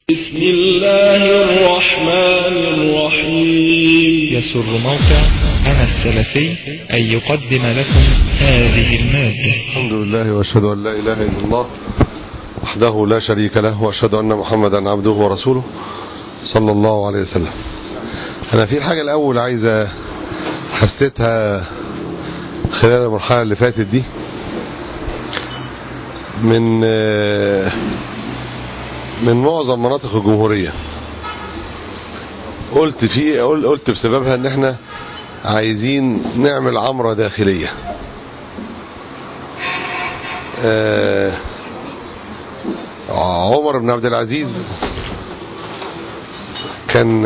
بسم الله الرحمن الرحيم. يسر موقع أنا السلفي أن يقدم لكم هذه المادة. الحمد لله وأشهد أن لا إله إلا الله وحده لا شريك له، وأشهد أن محمدا عبده ورسوله صلى الله عليه وسلم. أنا في الحاجة الأول عايزة حسيتها خلال المرحلة اللي فاتت دي من معظم مناطق الجمهورية، قلت بسببها ان احنا عايزين نعمل عمرة داخلية. عمر بن عبد العزيز كان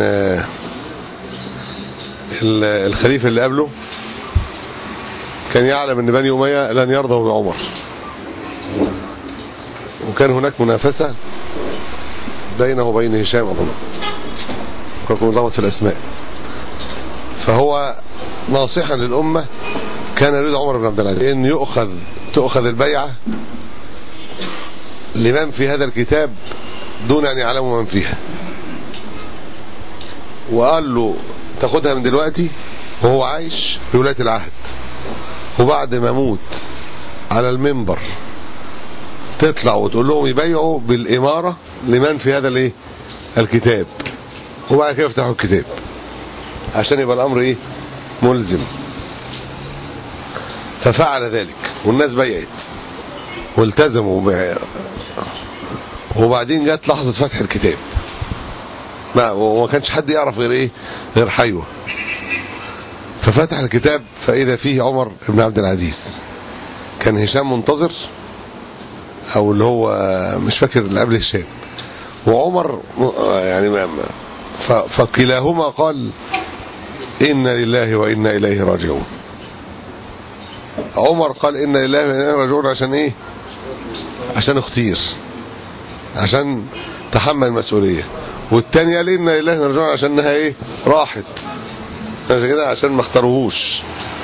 الخليفة اللي قبله كان يعلم ان بني أمية لن يرضوا بعمر، وكان هناك منافسة بينه وبين هشام أظن، كنت مضبط في الأسماء. فهو ناصحا للأمة كان يريد عمر بن عبد العزيز أن تؤخذ البيعة لمن في هذا الكتاب دون أن يعلموا من فيها، وقال له تاخدها من دلوقتي وهو عايش بولاية العهد، وبعد ما موت على المنبر تطلع وتقول لهم يبيعوا بالإمارة لمن في هذا الكتاب، وبعد كده يفتحوا الكتاب عشان يبقى الأمر ملزم. ففعل ذلك والناس بيعت والتزموا وبعدين جت لحظة فتح الكتاب، وما كانش حد يعرف غير حيوة. ففتح الكتاب فإذا فيه عمر بن عبد العزيز. كان هشام منتظر، او اللي هو مش فاكر اللي قبل هشام، وعمر يعني فكلاهما قال إنا لله وإنا إليه راجعون. عمر قال إنا لله وإنا إليه راجعون عشان عشان اختير، عشان تحمل المسؤولية. والتانية قال إنا لله وإنا راجعون عشان انها راحت، عشان كده عشان ما اختاروهوش.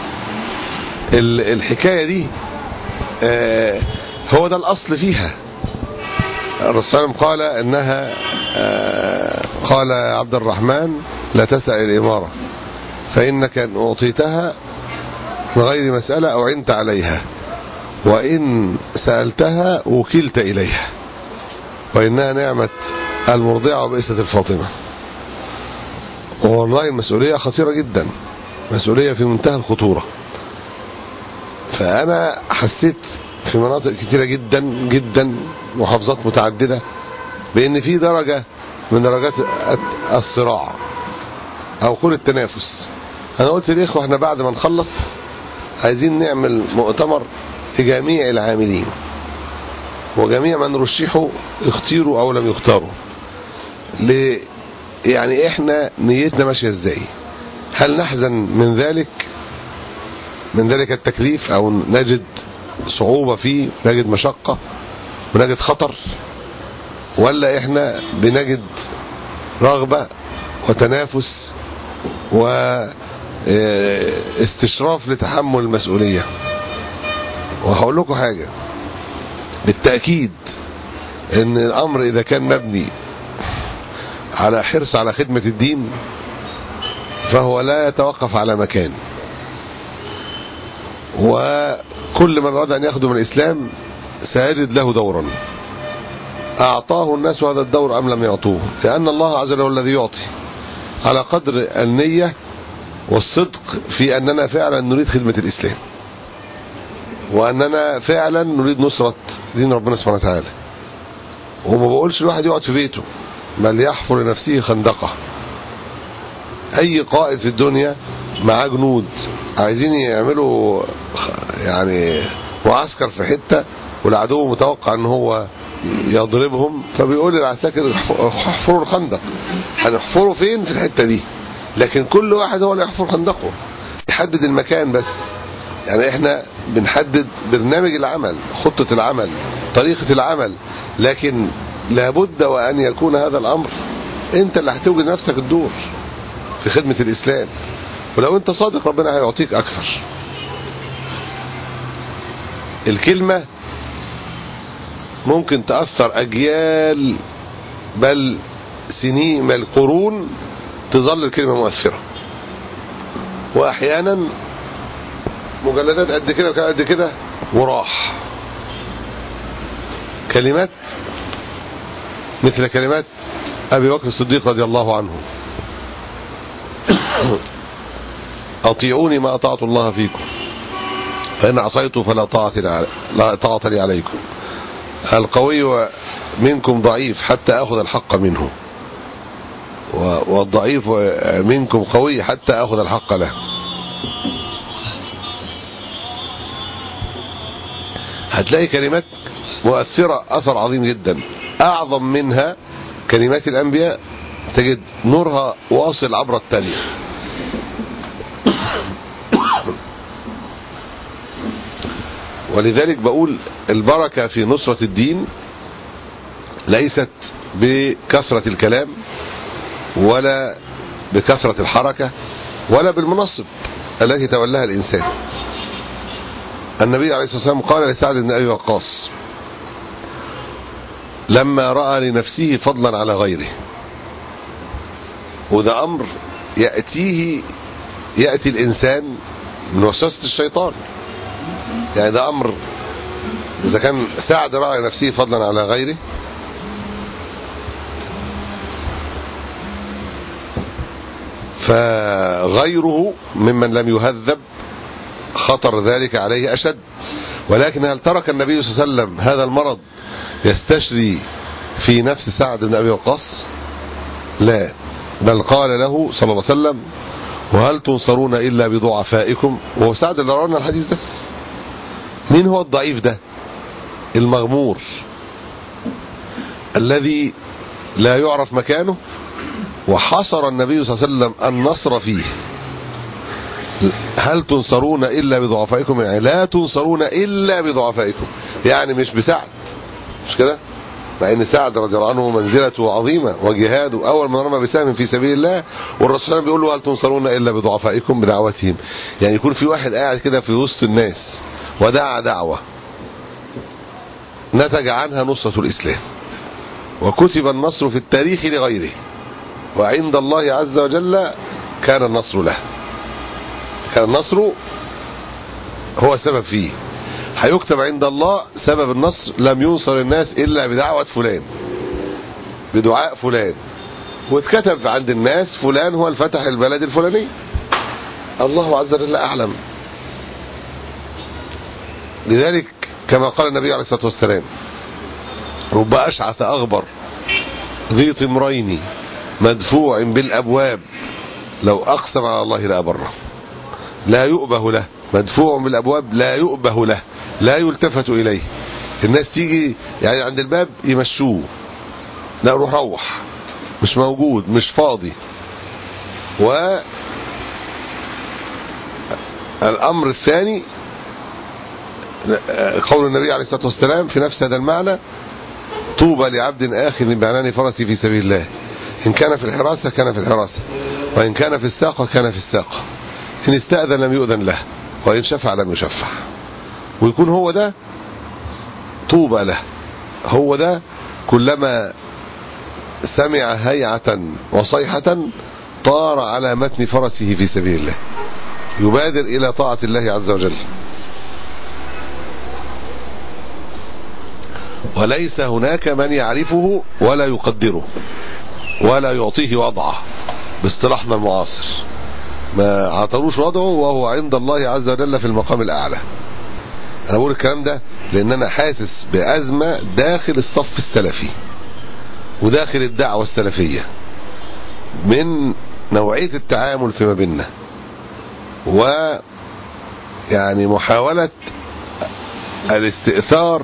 الحكاية دي هو ده الأصل فيها. الرسول قال إنها قال يا عبد الرحمن لا تسأل الإمارة فإنك إن أعطيتها من غير مسألة أعنت عليها، وإن سألتها وكلت إليها، وإنها نعمة المرضعة وبئسة الفاطمة. والله المسؤولية خطيرة جدا، مسؤولية في منتهى الخطورة. فأنا حسيت في مناطق كتيرة جدا جدا، محافظات متعددة، بأن في درجة من درجات الصراع أو قول التنافس. أنا قلت للإخوة احنا بعد ما نخلص عايزين نعمل مؤتمر لجميع العاملين وجميع من رشحوا اختيروا أو لم يختاروا، يعني احنا نيتنا ماشية ازاي؟ هل نحزن من ذلك التكليف، أو نجد صعوبة فيه، نجد مشقة ونجد خطر، ولا احنا بنجد رغبة وتنافس واستشراف لتحمل المسؤولية؟ وهقول لكم حاجة بالتأكيد، ان الامر اذا كان مبني على حرص على خدمة الدين فهو لا يتوقف على مكان، وكل من أراد أن يخدم الإسلام سيجد له دورا أعطاه الناس هذا الدور أم لم يعطوه، لأن الله عز وجل هو الذي يعطي على قدر النية والصدق في أننا فعلا نريد خدمة الإسلام، وأننا فعلا نريد نصرة دين ربنا سبحانه وتعالى. وما بقولش الواحد يقعد في بيته، بل يحفر لنفسه خندقة. أي قائد في الدنيا معاه جنود عايزين يعملوا يعني معسكر في حتة والعدو متوقع ان هو يضربهم، فبيقول للعساكر احفروا الخندق. هنحفروا فين؟ في الحتة دي، لكن كل واحد هو اللي يحفر خندقه، يحدد المكان بس. يعني احنا بنحدد برنامج العمل، خطة العمل، طريقة العمل، لكن لابد وأن يكون هذا الأمر انت اللي هتوجد نفسك الدور في خدمة الإسلام، ولو انت صادق ربنا هيعطيك أكثر. الكلمة ممكن تأثر أجيال، بل سنين من القرون تظل الكلمة مؤثرة، وأحيانا مجلدات قد كده وكان قد كده وراح. كلمات مثل كلمات أبي بكر الصديق رضي الله عنه: أطيعوني ما أطعت الله فيكم فإن عصيته فلا طاعة لي عليكم. القوي منكم ضعيف حتى أخذ الحق منه، والضعيف منكم قوي حتى أخذ الحق له. هتلاقي كلمات مؤثرة أثر عظيم جدا. أعظم منها كلمات الأنبياء، تجد نورها واصل عبر التاريخ. ولذلك بقول البركة في نصرة الدين ليست بكثرة الكلام ولا بكثرة الحركة ولا بالمنصب التي تولاها الإنسان. النبي عليه الصلاة والسلام قال لسعد بن أبي وقاص لما رأى لنفسه فضلا على غيره، وده أمر يأتي الإنسان من وسوسة الشيطان. يعني ده أمر إذا كان سعد رأى لنفسه فضلا على غيره، فغيره ممن لم يهذب خطر ذلك عليه أشد. ولكن هل ترك النبي صلى الله عليه وسلم هذا المرض يستشري في نفس سعد بن أبي وقاص؟ لا، بل قال له صلى الله عليه وسلم: وهل تنصرون إلا بضعفائكم؟ وهو سعد اللي روى لنا الحديث ده. مين هو الضعيف ده؟ المغمور الذي لا يعرف مكانه، وحصر النبي صلى الله عليه وسلم النصر فيه. هل تنصرون إلا بضعفائكم؟ يعني لا تنصرون إلا بضعفائكم، يعني مش بسعد، مش كده؟ مع ان سعد رضي الله عنه منزلته عظيمة وجهاده أول من رمى بسهم في سبيل الله، والرسول صلى الله عليه وسلم بيقول له: هل تنصرون إلا بضعفائكم، بدعوتهم. يعني يكون في واحد قاعد كده في وسط الناس ودعا دعوة نتج عنها نصرة الإسلام، وكتب النصر في التاريخ لغيره، وعند الله عز وجل كان النصر له، كان النصر هو السبب فيه. هيكتب عند الله سبب النصر: لم ينصر الناس إلا بدعوة فلان، بدعاء فلان، واتكتب عند الناس فلان هو الفتح البلد الفلاني. الله عز وجل أعلم. لذلك كما قال النبي عليه الصلاة والسلام: رب أشعث أغبر ذي طمرين مدفوع بالأبواب لو أقسم على الله لأبره. لا يؤبه له، مدفوع بالأبواب لا يؤبه له، لا يلتفت إليه. الناس تيجي يعني عند الباب يمشوه، لا روح مش موجود، مش فاضي. والأمر الثاني قول النبي عليه الصلاة والسلام في نفس هذا المعنى: طوبى لعبد آخذ بعنان فرسي في سبيل الله، إن كان في الحراسة كان في الحراسة، وإن كان في الساقة كان في الساقة، إن استأذن لم يؤذن له، وإن شفع لم يشفع. ويكون هو ده طوبى له، هو ده كلما سمع هيعة وصيحة طار على متن فرسه في سبيل الله، يبادر إلى طاعة الله عز وجل. وليس هناك من يعرفه ولا يقدره ولا يعطيه وضعه باصطلاحنا المعاصر، ما عطروش وضعه وهو عند الله عز وجل في المقام الأعلى. أنا بقول الكلام ده لأن أنا حاسس بأزمة داخل الصف السلفي وداخل الدعوة السلفية من نوعية التعامل فيما بيننا، ويعني محاولة الاستئثار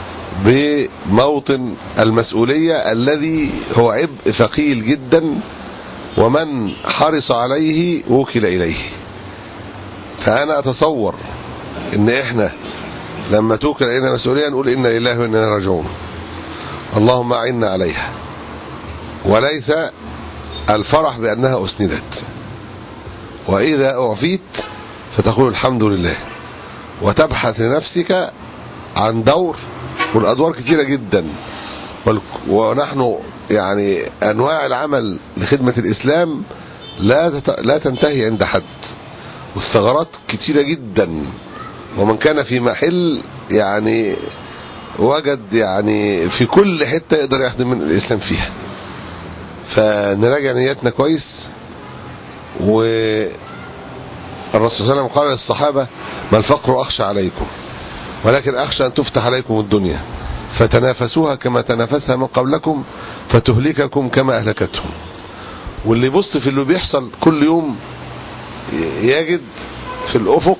بموطن المسؤولية الذي هو عبء ثقيل جدا، ومن حرص عليه وكل إليه. فأنا أتصور إن إحنا لما توكل إلينا مسؤولية نقول إنا لله وإنا إليه راجعون، اللهم أعنا عليها، وليس الفرح بأنها أسندت. وإذا أعفيت فتقول الحمد لله، وتبحث لنفسك عن دور، والأدوار كثيرة جدا، ونحن يعني أنواع العمل لخدمة الإسلام لا تنتهي عند حد، والثغرات كتيرة جدا، ومن كان في محل يعني وجد يعني في كل حتة يقدر يخدم من الإسلام فيها. فنراجع نياتنا كويس. والرسول صلى الله عليه وسلم قال للصحابة: ما الفقر أخشى عليكم، ولكن أخشى أن تفتح عليكم الدنيا فتنافسوها كما تنافسها من قبلكم فتهلككم كما أهلكتهم. واللي يبص في اللي بيحصل كل يوم يجد في الأفق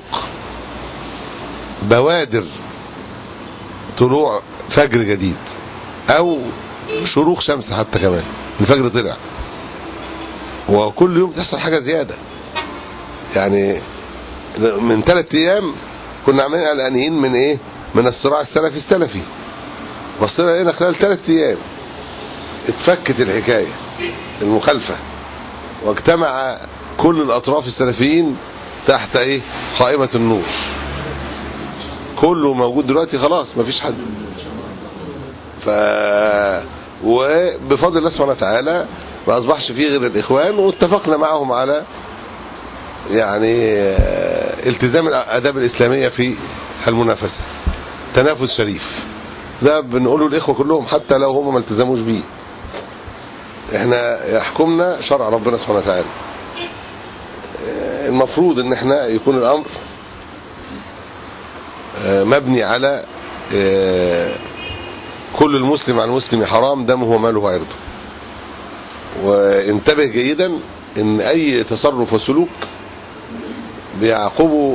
بوادر طلوع فجر جديد أو شروق شمس، حتى كمان الفجر طلع، وكل يوم تحصل حاجة زيادة. يعني من 3 أيام كنا عاملين قلقانين من ايه؟ من الصراع السلفي. بصينا لقينا خلال 3 أيام اتفكت الحكاية المخالفة، واجتمع كل الأطراف السلفيين تحت ايه؟ قائمة النور. كله موجود دلوقتي، خلاص مفيش حد. وبفضل الله سبحانه وتعالى ما أصبحش فيه غير الإخوان، واتفقنا معهم على يعني التزام الآداب الإسلامية في المنافسة، تنافس شريف. ده بنقوله الإخوة كلهم حتى لو هم ما التزموش بيه. احنا يحكمنا شرع ربنا سبحانه وتعالى. المفروض ان احنا يكون الأمر مبني على كل المسلم على المسلم حرام دمه وماله وعرضه. وانتبه جيدا ان اي تصرف وسلوك بيعقبوا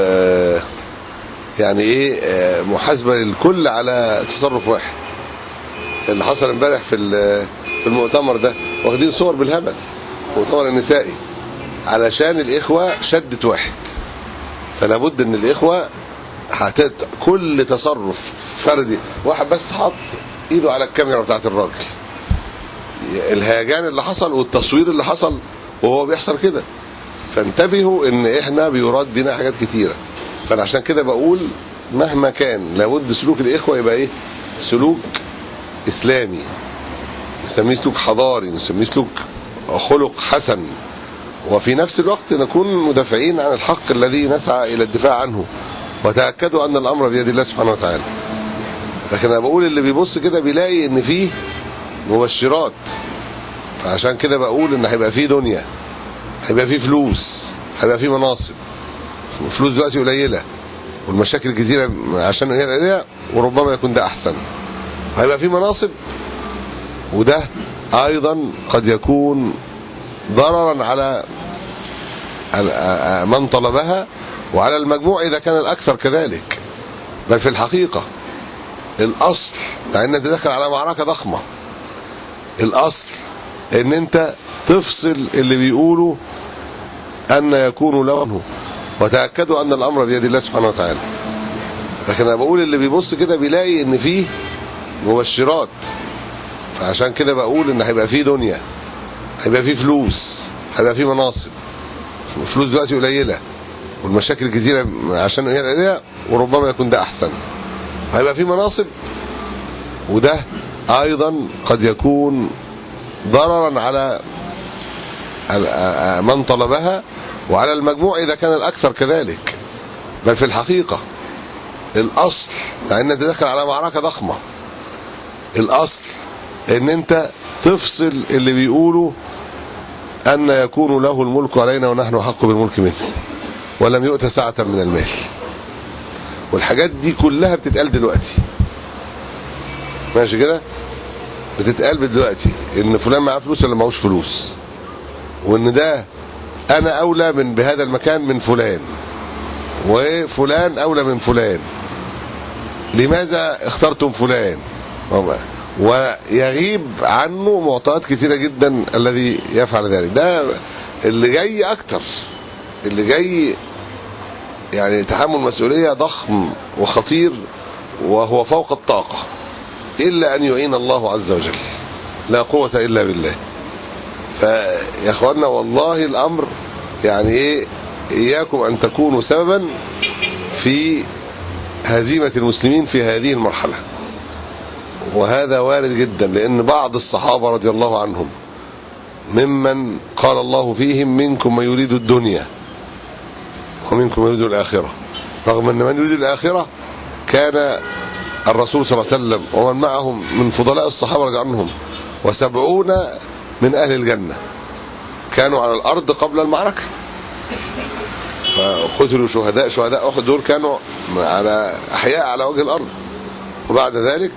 يعني ايه محاسبة للكل على تصرف واحد. اللي حصل امبارح في المؤتمر ده، واخدين صور بالهبل، المؤتمر النسائي، علشان الاخوة شدت واحد. فلا بد ان الاخوة كل تصرف فردي، واحد بس حط ايده على الكاميرا بتاعت الراجل، الهيجان اللي حصل والتصوير اللي حصل وهو بيحصل كده. فانتبهوا ان احنا بيراد بينا حاجات كتيرة. فانا عشان كده بقول مهما كان لابد سلوك الاخوة يبقى ايه؟ سلوك اسلامي، نسميه سلوك حضاري، نسميه سلوك خلق حسن، وفي نفس الوقت نكون مدافعين عن الحق الذي نسعى الى الدفاع عنه، وتأكدوا ان الامر بيد الله سبحانه وتعالى. لكن انا بقول اللي بيبص كده بيلاقي ان فيه مبشرات. فعشان كده بقول ان هيبقى فيه دنيا، هيبقى فيه فلوس، هيبقى فيه مناصب. الفلوس دلوقتي قليلة والمشاكل كتيرة عشان هي قليلة، وربما يكون ده احسن. هيبقى فيه مناصب، وده ايضا قد يكون ضررا على من طلبها وعلى المجموع اذا كان الاكثر كذلك. بل في الحقيقة الاصل لان انت داخل على معركة ضخمة، الاصل ان انت تفصل اللي بيقولوا ان يكون له، وتأكدوا ان الامر بيد الله سبحانه وتعالى. لكن انا بقول اللي بيبص كده بيلاقي ان فيه مبشرات. فعشان كده بقول ان هيبقى فيه دنيا، هيبقى فيه فلوس، هيبقى فيه مناصب. الفلوس دلوقتي قليلة والمشاكل كتيرة عشان هي قليلة، وربما يكون ده احسن. هيبقى فيه مناصب، وده ايضا قد يكون ضررا على من طلبها وعلى المجموع اذا كان الاكثر كذلك. بل في الحقيقة الاصل لان انت داخل على معركة ضخمة، الاصل ان انت تفصل اللي بيقولوا ان يكون له الملك علينا ونحن احق بالملك منه ولم يؤت سعة من المال. والحاجات دي كلها بتتقال دلوقتي، ماشي كده؟ بتتقال دلوقتي ان فلان معاه فلوس ولا معهوش فلوس، وان ده انا اولى من بهذا المكان من فلان، وفلان اولى من فلان، لماذا اخترتم فلان؟ ويغيب عنه معطيات كثيرة جدا الذي يفعل ذلك. ده اللي جاي اكتر، اللي جاي يعني تحمل مسؤولية ضخم وخطير وهو فوق الطاقة، إلا أن يعين الله عز وجل، لا قوة إلا بالله. فيا اخوانا والله الأمر يعني إيه، إياكم أن تكونوا سببا في هزيمة المسلمين في هذه المرحلة. وهذا وارد جدا، لأن بعض الصحابة رضي الله عنهم ممن قال الله فيهم منكم من يريد الدنيا ومنكم من يريد الآخرة، رغم أن من يريد الآخرة كان الرسول صلى الله عليه وسلم ومن معهم من فضلاء الصحابة رضي عنهم 70 من أهل الجنة كانوا على الأرض قبل المعركة، فقتلوا شهداء أحد دول كانوا على أحياء على وجه الأرض، وبعد ذلك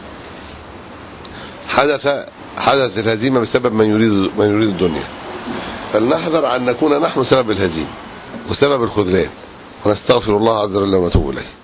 حدثت الهزيمة بسبب من يريد الدنيا. فلنحذر أن نكون نحن سبب الهزيمة وسبب الخذلان، ونستغفر الله عز وجل ونتوب إليه.